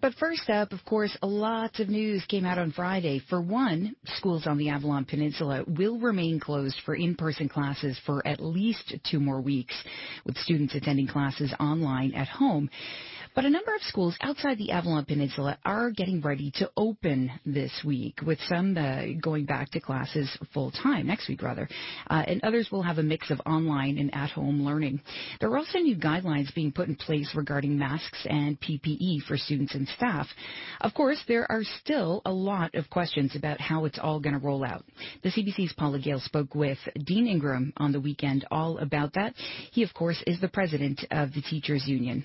But first up, of course, lots of news came out on Friday. For one, schools on the Avalon Peninsula will remain closed for in-person classes for at least 2 more weeks, with students attending classes online at home. But a number of schools outside the Avalon Peninsula are getting ready to open this week, with some going back to classes full-time, next week rather, and others will have a mix of online and at-home learning. There are also new guidelines being put in place regarding masks and PPE for students and staff. Of course, there are still a lot of questions about how it's all going to roll out. The CBC's Paula Gale spoke with Dean Ingram on the weekend all about that. He, of course, is the president of the Teachers Union.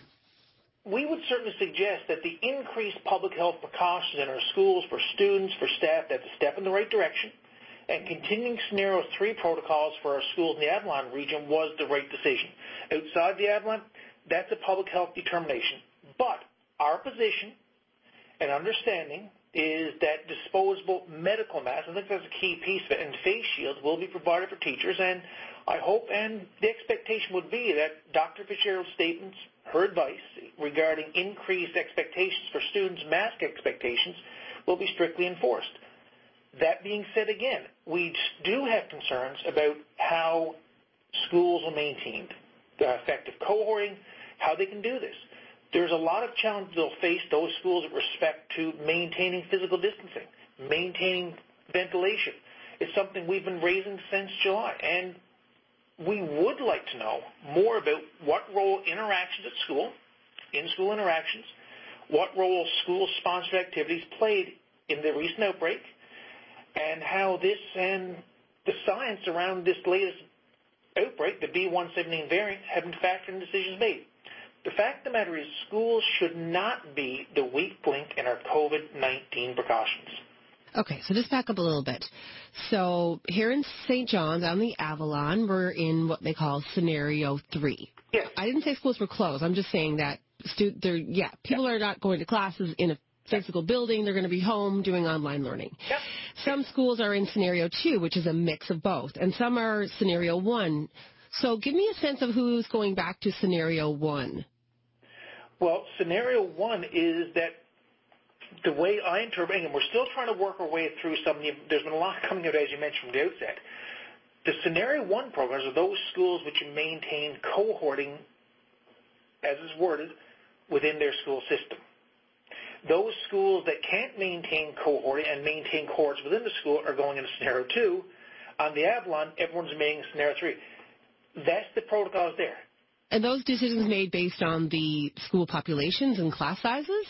We would certainly suggest that the increased public health precautions in our schools for students, for staff, that's a step in the right direction. And continuing Scenario 3 protocols for our schools in the Avalon region was the right decision. Outside the Avalon, that's a public health determination. But our position and understanding is that disposable medical masks, I think that's a key piece of it, and face shields will be provided for teachers. And I hope and the expectation would be that Dr. Fitzgerald's statements, her advice regarding increased expectations for students, mask expectations, will be strictly enforced. That being said, again, we do have concerns about how schools are maintained, the effective cohorting, how they can do this. There's a lot of challenges they'll face, those schools, with respect to maintaining physical distancing, maintaining ventilation. It's something we've been raising since July, and we would like to know more about what role interactions at school, in-school interactions, what role school-sponsored activities played in the recent outbreak, and how this and the science around this latest outbreak, the B117 variant, have been factored in decisions made. The fact of the matter is schools should not be the weak link in our COVID-19 precautions. Okay, so just back up a little bit. So here in St. John's on the Avalon, we're in what they call Scenario 3. Yes. I didn't say schools were closed. I'm just saying that people are not going to classes in a physical building. They're going to be home doing online learning. Yep. Some schools are in Scenario 2, which is a mix of both, and some are Scenario 1. So give me a sense of who's going back to Scenario 1. Well, Scenario 1 is that the way I interpret it, and we're still trying to work our way through there's been a lot coming out, as you mentioned, from the outset. The Scenario 1 programs are those schools which maintain cohorting, as is worded, within their school system. Those schools that can't maintain cohorting and maintain cohorts within the school are going into Scenario 2. On the Avalon, everyone's remaining in Scenario 3. That's the protocols there. And those decisions made based on the school populations and class sizes?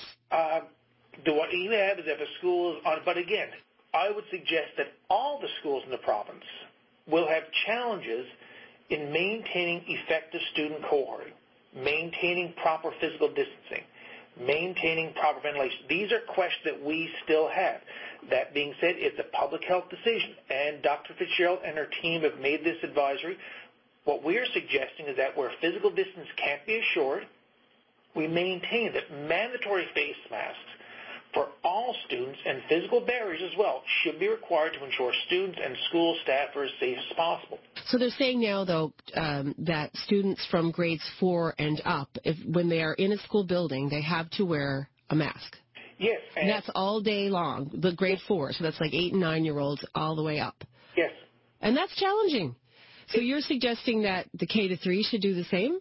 What you have is if a school is on, but again, I would suggest that all the schools in the province will have challenges in maintaining effective student cohorting, maintaining proper physical distancing, maintaining proper ventilation. These are questions that we still have. That being said, it's a public health decision, and Dr. Fitzgerald and her team have made this advisory. What we are suggesting is that where physical distance can't be assured, we maintain that mandatory face masks for all students and physical barriers as well should be required to ensure students and school staff are as safe as possible. So they're saying now, though, that students from grades 4 and up, when they are in a school building, they have to wear a mask. Yes. And that's all day long, the grade 4, so that's like 8 and 9-year-olds all the way up. Yes. And that's challenging. So you're suggesting that the K-3 should do the same?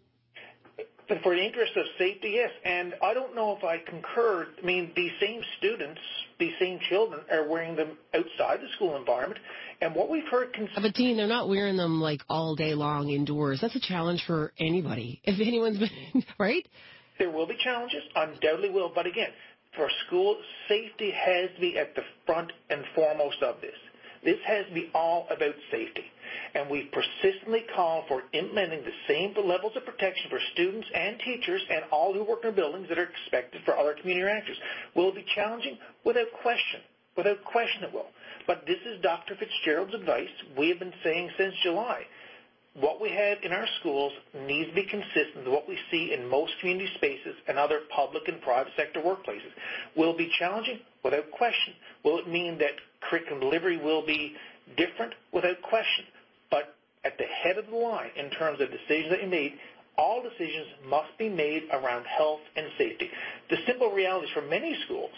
But for the interest of safety, yes. And I don't know if I concur. I mean, these same students, these same children are wearing them outside the school environment. And what we've heard... But, Dean, they're not wearing them, like, all day long indoors. That's a challenge for anybody, if anyone's been... right? There will be challenges. Undoubtedly will. But, again, for school, safety has to be at the front and foremost of this. This has to be all about safety. And we've persistently called for implementing the same levels of protection for students and teachers and all who work in buildings that are expected for other community actors. Will it be challenging? Without question. Without question it will. But this is Dr. Fitzgerald's advice. We have been saying since July. What we have in our schools needs to be consistent with what we see in most community spaces and other public and private sector workplaces. Will it be challenging? Without question. Will it mean that curriculum delivery will be different? Without question. But at the head of the line, in terms of decisions that you made, all decisions must be made around health and safety. The simple reality is for many schools,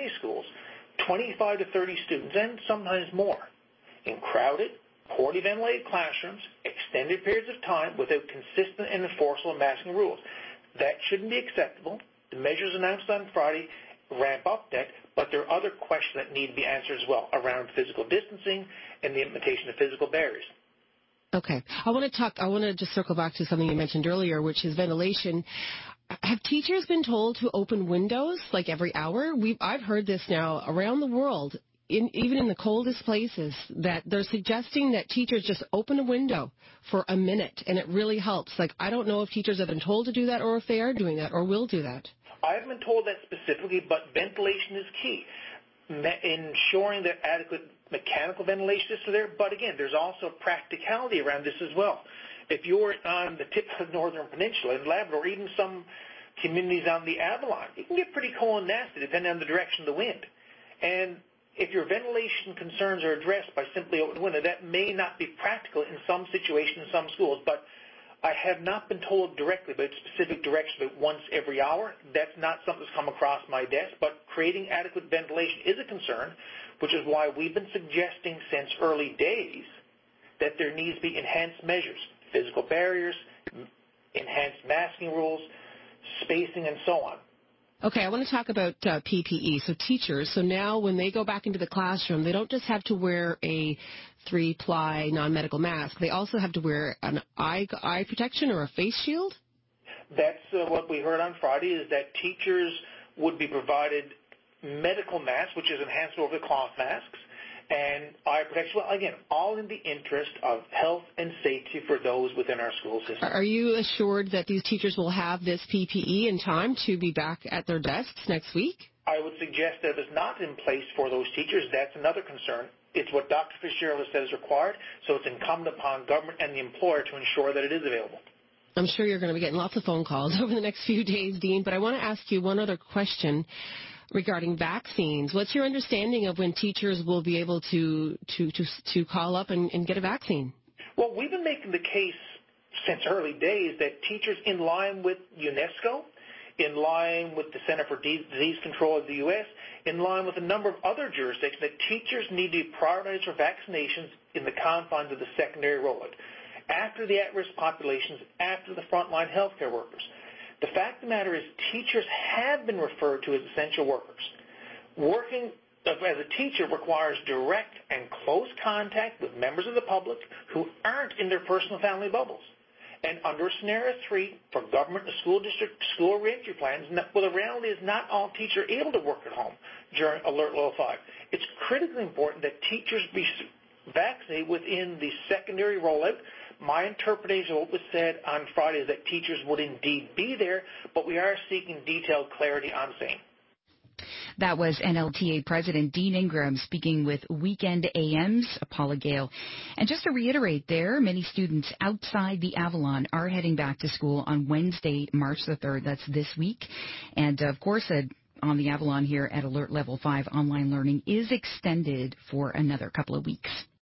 25 to 30 students, and sometimes more, in crowded, poorly ventilated classrooms, extended periods of time without consistent and enforceable masking rules. That shouldn't be acceptable. The measures announced on Friday ramp up that, but there are other questions that need to be answered as well around physical distancing and the implementation of physical barriers. Okay. I want to just circle back to something you mentioned earlier, which is ventilation. Have teachers been told to open windows like every hour? I've heard this now around the world, even in the coldest places, that they're suggesting that teachers just open a window for a minute, and it really helps. Like, I don't know if teachers have been told to do that or if they are doing that or will do that. I haven't been told that specifically, but ventilation is key. Ensuring that adequate mechanical ventilation is there, but again, there's also practicality around this as well. If you're on the tip of the Northern Peninsula in Labrador, or even some communities on the Avalon, it can get pretty cold and nasty depending on the direction of the wind. And if your ventilation concerns are addressed by simply opening the window, that may not be practical in some situations in some schools, but I have not been told directly about specific directions about once every hour. That's not something that's come across my desk, but creating adequate ventilation is a concern, which is why we've been suggesting since early days that there needs to be enhanced measures, physical barriers, enhanced masking rules, spacing, and so on. Okay, I want to talk about PPE. So teachers, so now when they go back into the classroom, they don't just have to wear a 3-ply non-medical mask. They also have to wear an eye protection or a face shield? That's what we heard on Friday, is that teachers would be provided medical masks, which is enhanced over the cloth masks, and eye protection. Well, again, all in the interest of health and safety for those within our school system. Are you assured that these teachers will have this PPE in time to be back at their desks next week? I would suggest that if it's not in place for those teachers, that's another concern. It's what Dr. Fitzgerald has said is required, so it's incumbent upon government and the employer to ensure that it is available. I'm sure you're going to be getting lots of phone calls over the next few days, Dean, but I want to ask you one other question regarding vaccines. What's your understanding of when teachers will be able to call up and get a vaccine? Well, we've been making the case since early days that teachers, in line with UNESCO, in line with the Center for Disease Control of the U.S., in line with a number of other jurisdictions, that teachers need to be prioritized for vaccinations in the confines of the secondary rollout, after the at-risk populations, after the frontline healthcare workers. The fact of the matter is teachers have been referred to as essential workers. Working as a teacher requires direct and close contact with members of the public who aren't in their personal family bubbles. And under Scenario 3, for government and school district school reentry plans, well, the reality is not all teachers are able to work at home during Alert Level 5. It's critically important that teachers be vaccinated within the secondary rollout. My interpretation of what was said on Friday is that teachers would indeed be there, but we are seeking detailed clarity on same. That was NLTA President Dean Ingram speaking with Weekend AM's Paula Gale. And just to reiterate there, many students outside the Avalon are heading back to school on Wednesday, March the 3rd. That's this week. And, of course, on the Avalon here at Alert Level 5, online learning is extended for another couple of weeks.